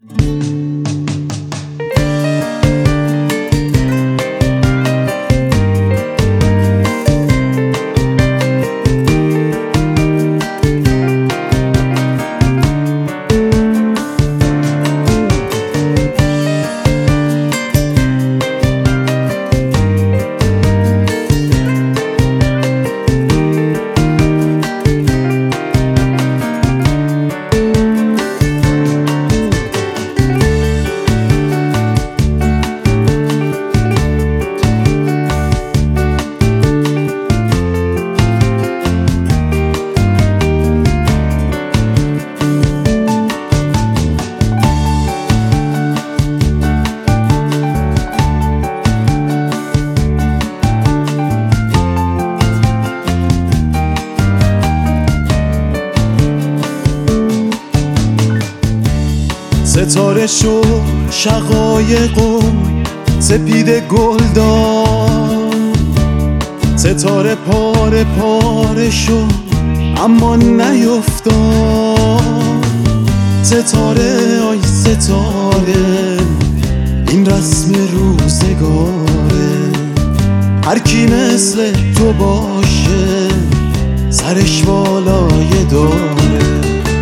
ستاره شو شقایق و سپید گلدان، ستاره پاره پاره شو اما نیفتاد. ستاره آی ستاره این رسم روزگاره، هر کی مثل تو باشه سرش والای داره.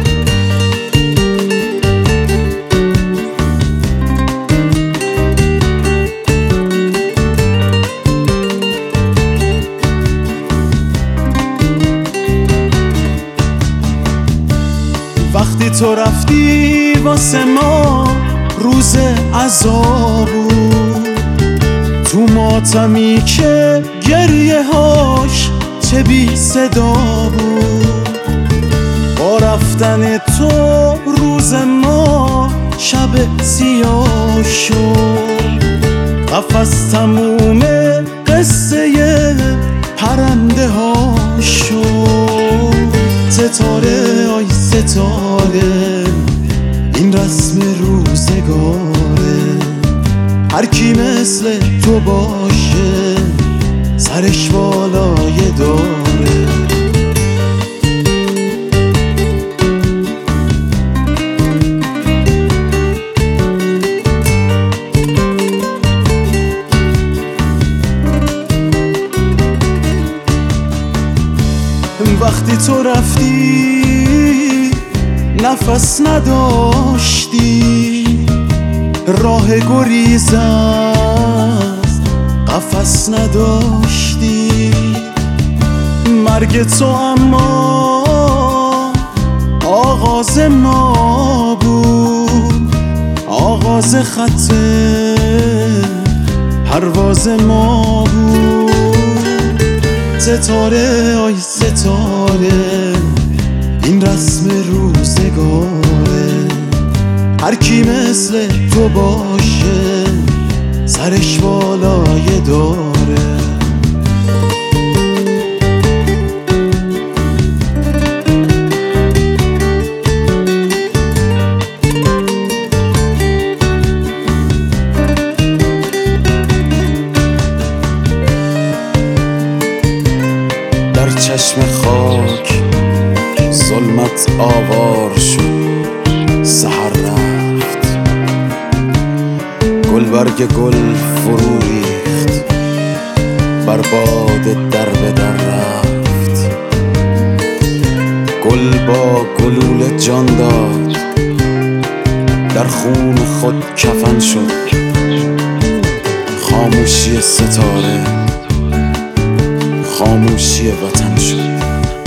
وقتی تو رفتی واسه ما روز عذاب بود، تو ماتمی که گریه هاش چه بی صدا بود. با رفتن تو روز ما شب سیاه شد، قفس تموم قصه پرنده ها شد. ستاره آی ستاره این رسم روزگاره، هر کی مثل تو باشه سرش والای داره. وقتی تو رفتی نفس نداشتی، راه گریز از قفس نداشتی. مرگ تو اما آغاز ما بود، آغاز خط پرواز ما بود. ستاره آی ستاره این رسم روزگاره، هر کی مثل تو باشه سرش والای داره. در چشم خاک ظلمت آوار شد، سحر رفت گل برگ گل فرو ریخت، بر باد در به در رفت. گل با گلوله جان داد، در خون خود کفن شد. خاموشی ستاره خاموشی وطن شد،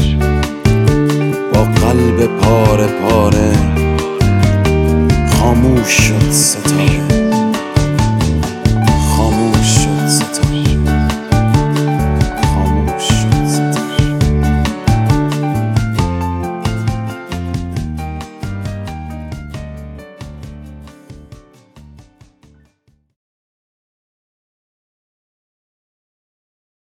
با قلب پاره پاره خاموش شد ستاره.